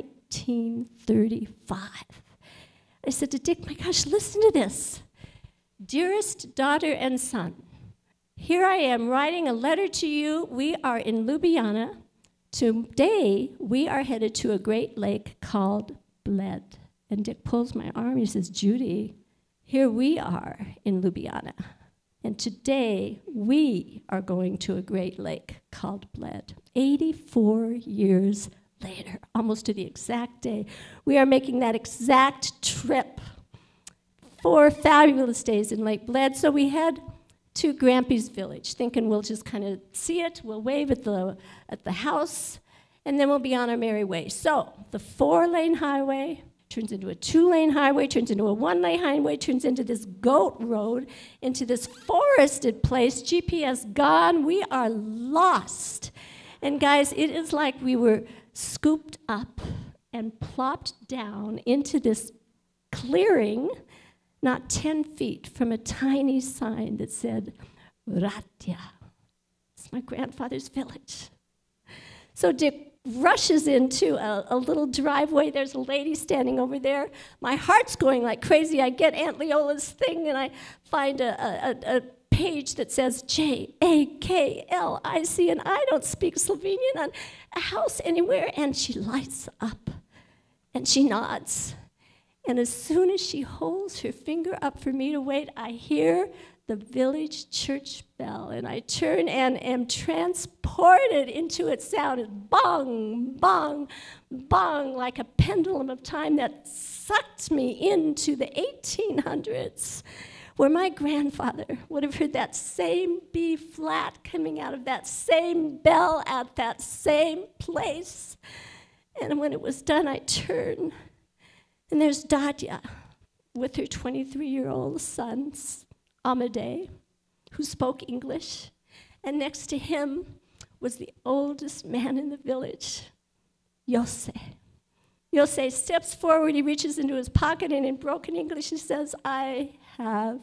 1935. I said to Dick, my gosh, listen to this. Dearest daughter and son, here I am writing a letter to you. We are in Ljubljana. Today, we are headed to a great lake called Bled. And Dick pulls my arm. He says, Judy, here we are in Ljubljana. And today, we are going to a great lake called Bled. 84 years later, almost to the exact day, we are making that exact trip. 4 fabulous days in Lake Bled. So we head to Grampy's village, thinking we'll just kind of see it, we'll wave at the house, and then we'll be on our merry way. So the 4-lane highway, turns into a 2-lane highway, turns into a 1-lane highway, turns into this goat road, into this forested place. GPS gone. We are lost. And guys, it is like we were scooped up and plopped down into this clearing, not 10 feet from a tiny sign that said, Ratia. It's my grandfather's village. So Dick rushes into a little driveway. There's a lady standing over there. My heart's going like crazy. I get Aunt Leola's thing, and I find a page that says JAKLIC, and I don't speak Slovenian, on a house anywhere. And she lights up, and she nods. And as soon as she holds her finger up for me to wait, I hear the village church bell, and I turn and am transported into its sound. It's bong, bong, bong, like a pendulum of time that sucked me into the 1800s, where my grandfather would have heard that same B flat coming out of that same bell at that same place. And when it was done, I turn, and there's Dadia with her 23-year-old son, Amadei, who spoke English, and next to him was the oldest man in the village, Jose. Jose steps forward, he reaches into his pocket, and in broken English he says, I have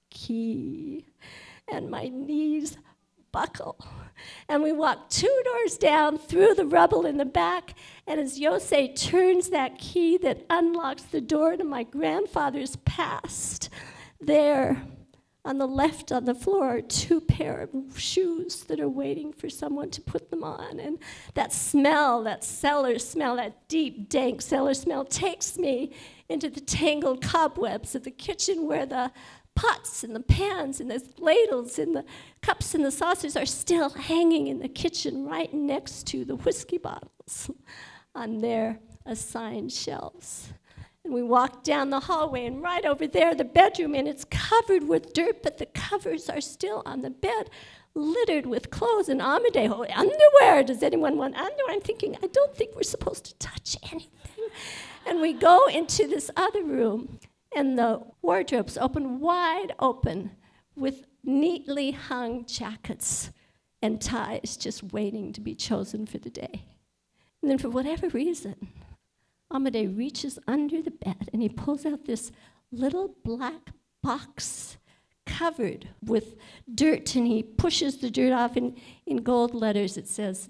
key. And my knees buckle. And we walk 2 doors down through the rubble in the back, and as Jose turns that key that unlocks the door to my grandfather's past, there, on the left on the floor are 2 pair of shoes that are waiting for someone to put them on. And that smell, that cellar smell, that deep, dank cellar smell takes me into the tangled cobwebs of the kitchen where the pots and the pans and the ladles and the cups and the saucers are still hanging in the kitchen right next to the whiskey bottles on their assigned shelves. And we walk down the hallway, and right over there, the bedroom, and it's covered with dirt, but the covers are still on the bed, littered with clothes and Amadei, underwear. Does anyone want underwear? I'm thinking, I don't think we're supposed to touch anything. And we go into this other room, and the wardrobes open wide open with neatly hung jackets and ties just waiting to be chosen for the day. And then for whatever reason, Amadei reaches under the bed, and he pulls out this little black box covered with dirt, and he pushes the dirt off, and in gold letters it says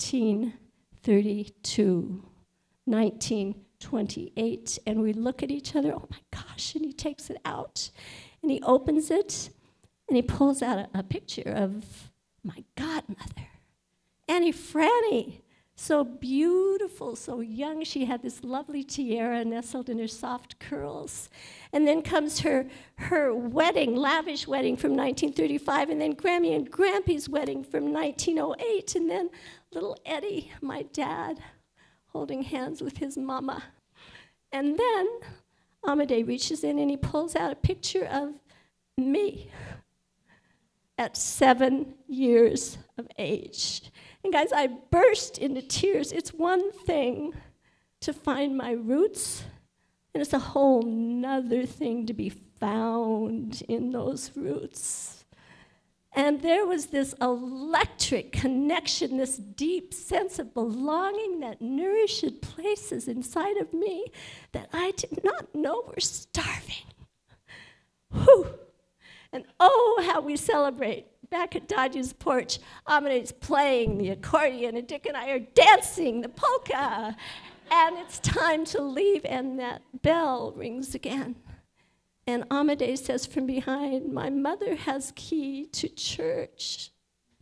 1932, 1928. And we look at each other, oh my gosh, and he takes it out, and he opens it, and he pulls out a picture of my godmother, Annie Franny. So beautiful, so young. She had this lovely tiara nestled in her soft curls. And then comes her wedding, lavish wedding from 1935, and then Grammy and Grampy's wedding from 1908, and then little Eddie, my dad, holding hands with his mama. And then Amadei reaches in and he pulls out a picture of me at 7 years of age. And guys, I burst into tears. It's one thing to find my roots, and it's a whole nother thing to be found in those roots. And there was this electric connection, this deep sense of belonging that nourished places inside of me that I did not know were starving. Whew. And oh, how we celebrate. Back at Dodge's porch, Amadei's playing the accordion, and Dick and I are dancing the polka. And it's time to leave, and that bell rings again. And Amadei says from behind, my mother has key to church.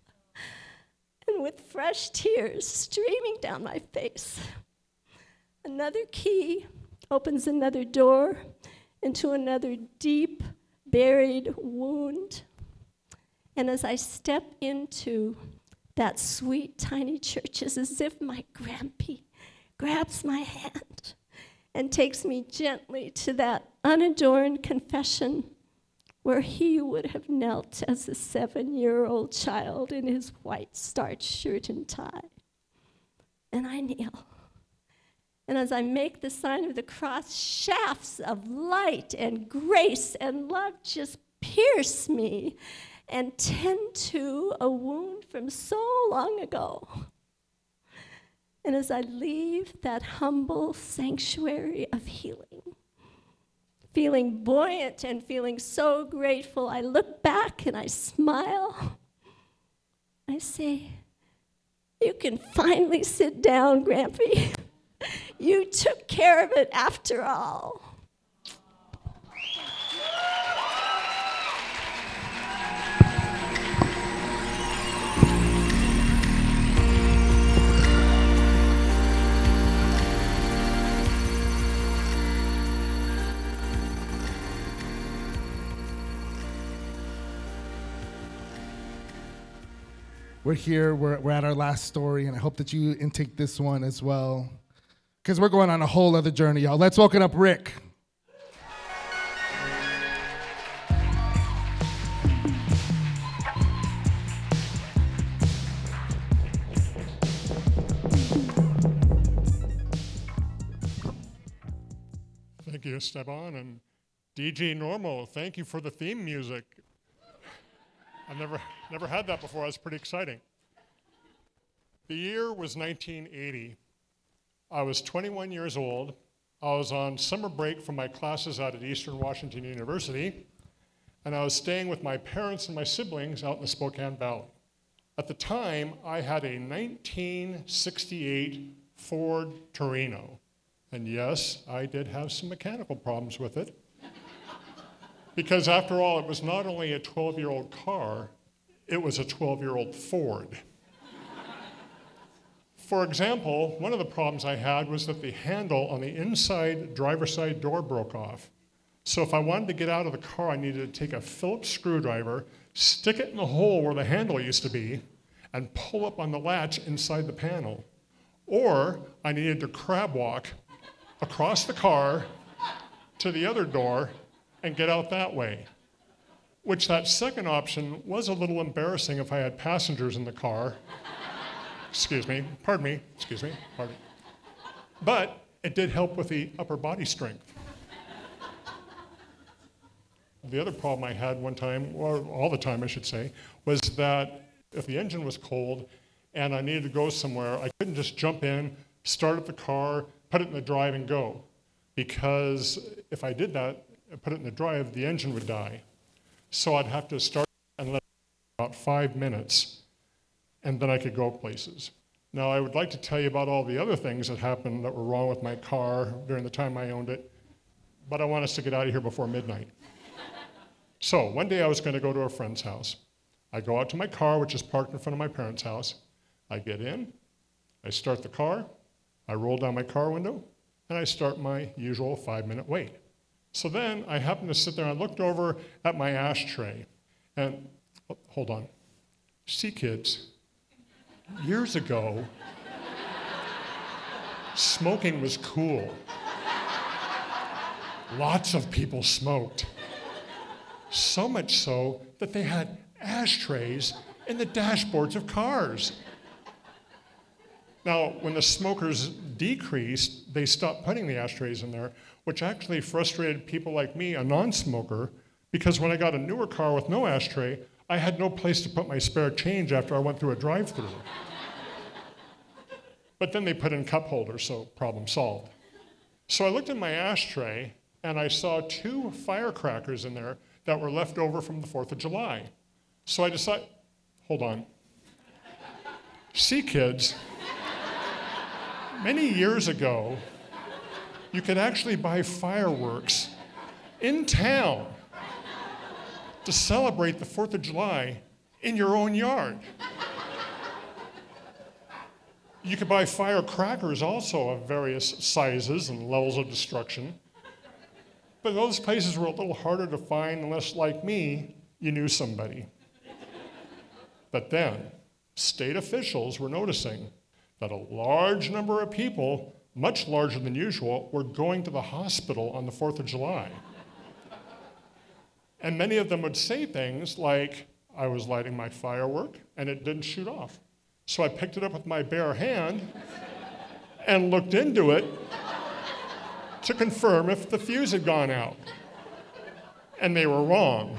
And with fresh tears streaming down my face, another key opens another door into another deep, buried wound. And as I step into that sweet, tiny church, it's as if my Grampy grabs my hand and takes me gently to that unadorned confession where he would have knelt as a 7-year-old child in his white starched shirt and tie. And I kneel. And as I make the sign of the cross, shafts of light and grace and love just pierce me and tend to a wound from so long ago. And as I leave that humble sanctuary of healing, feeling buoyant and feeling so grateful, I look back and I smile. I say, "You can finally sit down, Grampy. You took care of it after all." We're here, we're at our last story, and I hope that you intake this one as well, because we're going on a whole other journey, y'all. Let's welcome up Rick. Thank you, Esteban, and DJ Normo, thank you for the theme music. I've never had that before. That's pretty exciting. The year was 1980. I was 21 years old. I was on summer break from my classes out at Eastern Washington University, and I was staying with my parents and my siblings out in the Spokane Valley. At the time, I had a 1968 Ford Torino. And yes, I did have some mechanical problems with it. Because after all, it was not only a 12-year-old car, it was a 12-year-old Ford. For example, one of the problems I had was that the handle on the inside driver's side door broke off. So if I wanted to get out of the car, I needed to take a Phillips screwdriver, stick it in the hole where the handle used to be, and pull up on the latch inside the panel. Or I needed to crab walk across the car to the other door and get out that way, which that second option was a little embarrassing if I had passengers in the car. Pardon me. But it did help with the upper body strength. The other problem I had one time, or all the time I should say, was that if the engine was cold and I needed to go somewhere, I couldn't just jump in, start up the car, put it in the drive and go. Because if I did that, put it in the drive, the engine would die. So I'd have to start and let it about 5 minutes, and then I could go places. Now, I would like to tell you about all the other things that happened that were wrong with my car during the time I owned it, but I want us to get out of here before midnight. So one day I was going to go to a friend's house. I go out to my car, which is parked in front of my parents' house. I get in, I start the car, I roll down my car window, and I start my usual 5-minute wait. So then I happened to sit there and I looked over at my ashtray and, hold on. See, kids, years ago, smoking was cool. Lots of people smoked. So much so that they had ashtrays in the dashboards of cars. Now, when the smokers decreased, they stopped putting the ashtrays in there, which actually frustrated people like me, a non-smoker, because when I got a newer car with no ashtray, I had no place to put my spare change after I went through a drive-thru. But then they put in cup holders, so problem solved. So I looked in my ashtray, and I saw 2 firecrackers in there that were left over from the 4th of July. So I decided, hold on. See, kids, many years ago, you could actually buy fireworks in town to celebrate the 4th of July in your own yard. You could buy firecrackers also of various sizes and levels of destruction. But those places were a little harder to find unless, like me, you knew somebody. But then, state officials were noticing that a large number of people, much larger than usual, were going to the hospital on the 4th of July. And many of them would say things like, I was lighting my firework and it didn't shoot off. So I picked it up with my bare hand and looked into it to confirm if the fuse had gone out. And they were wrong.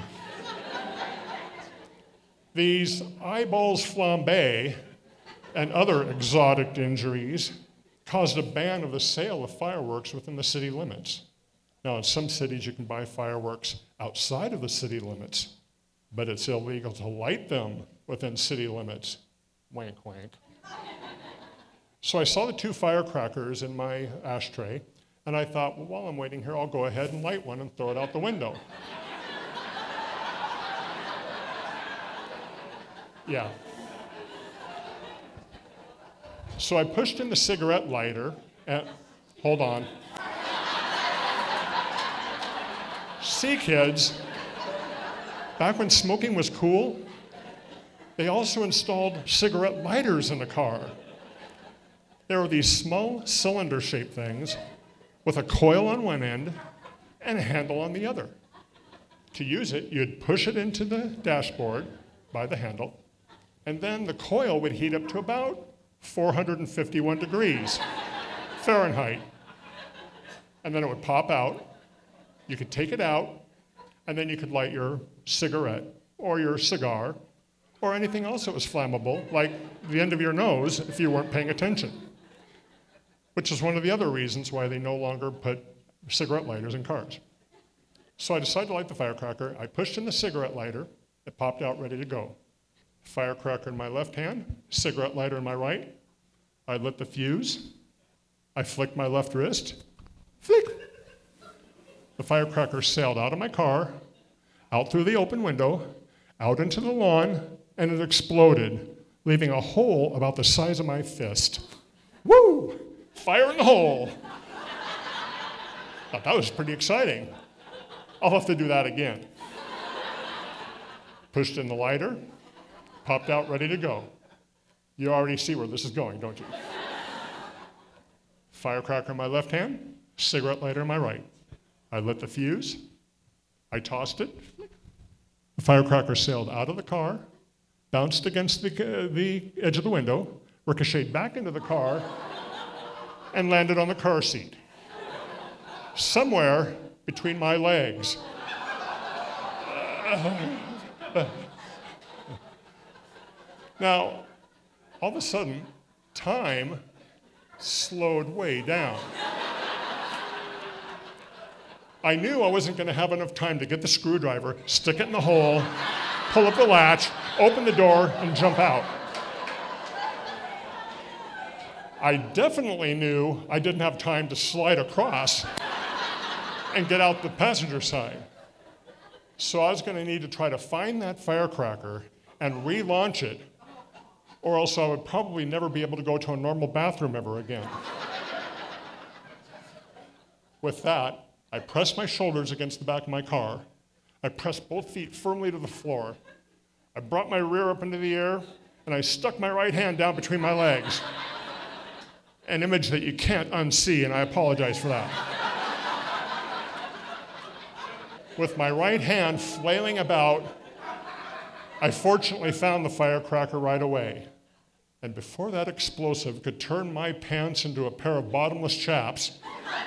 These eyeballs flambe and other exotic injuries caused a ban of the sale of fireworks within the city limits. Now, in some cities, you can buy fireworks outside of the city limits, but it's illegal to light them within city limits. Wank, wank. So I saw the 2 firecrackers in my ashtray, and I thought, well, while I'm waiting here, I'll go ahead and light one and throw it out the window. Yeah. So I pushed in the cigarette lighter, and hold on. See, kids, back when smoking was cool, they also installed cigarette lighters in the car. There were these small cylinder-shaped things with a coil on one end and a handle on the other. To use it, you'd push it into the dashboard by the handle, and then the coil would heat up to about 451 degrees Fahrenheit. And then it would pop out. You could take it out, and then you could light your cigarette or your cigar or anything else that was flammable, like the end of your nose if you weren't paying attention, which is one of the other reasons why they no longer put cigarette lighters in cars. So I decided to light the firecracker. I pushed in the cigarette lighter. It popped out ready to go. Firecracker in my left hand, cigarette lighter in my right. I lit the fuse. I flicked my left wrist. Flick! The firecracker sailed out of my car, out through the open window, out into the lawn, and it exploded, leaving a hole about the size of my fist. Woo! Fire in the hole! Thought that was pretty exciting. I'll have to do that again. Pushed in the lighter, popped out ready to go. You already see where this is going, don't you? Firecracker in my left hand, cigarette lighter in my right. I lit the fuse, I tossed it. The firecracker sailed out of the car, bounced against the edge of the window, ricocheted back into the car, and landed on the car seat. Somewhere between my legs. Now, all of a sudden, time slowed way down. I knew I wasn't going to have enough time to get the screwdriver, stick it in the hole, pull up the latch, open the door, and jump out. I definitely knew I didn't have time to slide across and get out the passenger side. So I was going to need to try to find that firecracker and relaunch it, or else I would probably never be able to go to a normal bathroom ever again. With that, I pressed my shoulders against the back of my car. I pressed both feet firmly to the floor. I brought my rear up into the air, and I stuck my right hand down between my legs. An image that you can't unsee, and I apologize for that. With my right hand flailing about, I fortunately found the firecracker right away. And before that explosive could turn my pants into a pair of bottomless chaps,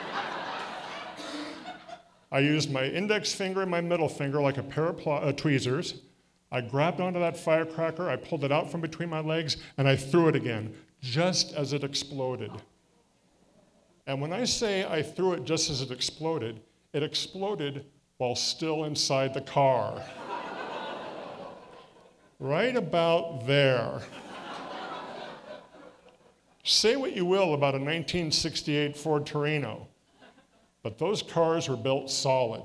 I used my index finger and my middle finger like a pair of tweezers. I grabbed onto that firecracker, I pulled it out from between my legs, and I threw it again, just as it exploded. And when I say I threw it just as it exploded while still inside the car. Right about there. Say what you will about a 1968 Ford Torino, but those cars were built solid.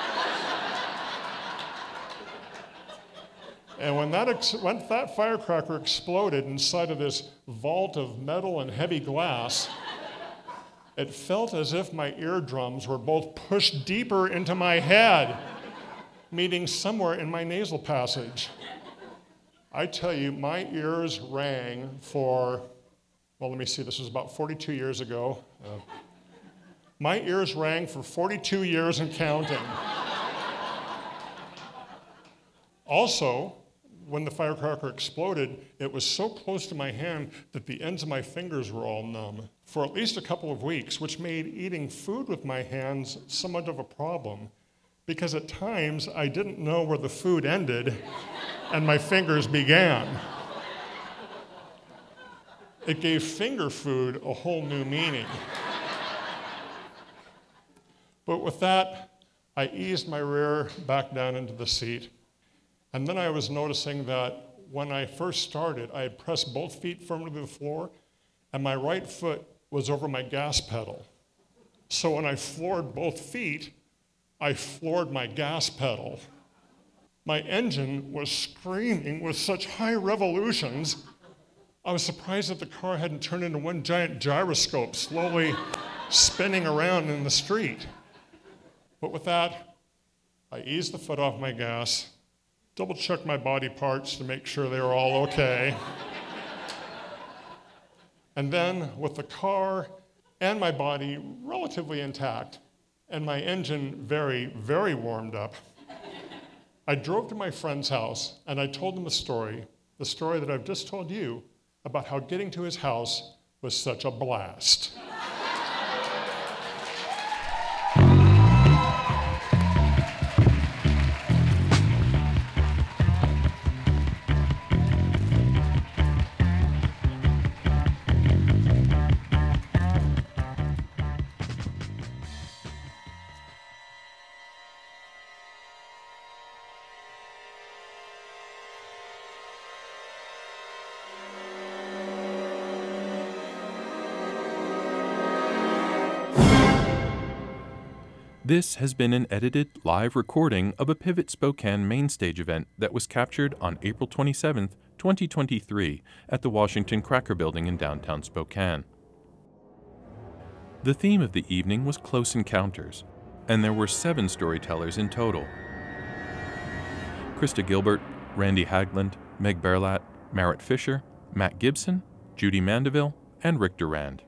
And when that firecracker exploded inside of this vault of metal and heavy glass, it felt as if my eardrums were both pushed deeper into my head, meeting somewhere in my nasal passage. I tell you, my ears rang for, well, let me see, this was about 42 years ago. My ears rang for 42 years and counting. Also, when the firecracker exploded, it was so close to my hand that the ends of my fingers were all numb for at least a couple of weeks, which made eating food with my hands somewhat of a problem, because at times I didn't know where the food ended and my fingers began. It gave finger food a whole new meaning. But with that, I eased my rear back down into the seat. And then I was noticing that when I first started, I had pressed both feet firmly to the floor, and my right foot was over my gas pedal. So when I floored both feet, I floored my gas pedal. My engine was screaming with such high revolutions, I was surprised that the car hadn't turned into one giant gyroscope slowly spinning around in the street. But with that, I eased the foot off my gas, double-checked my body parts to make sure they were all okay. And then, with the car and my body relatively intact, and my engine very, very warmed up, I drove to my friend's house and I told him the story that I've just told you, about how getting to his house was such a blast. This has been an edited live recording of a Pivot Spokane main stage event that was captured on April 27, 2023 at the Washington Cracker Building in downtown Spokane. The theme of the evening was Close Encounters, and there were 7 storytellers in total. Krista Gilbert, Randy Hagland, Meg Berlat, Merritt Fisher, Matt Gibson, Judy Mandeville, and Rick Durand.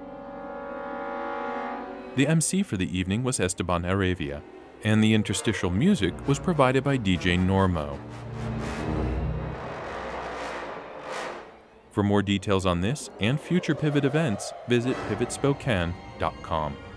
The MC for the evening was Esteban Aravia, and the interstitial music was provided by DJ Normo. For more details on this and future Pivot events, visit pivotspokane.com.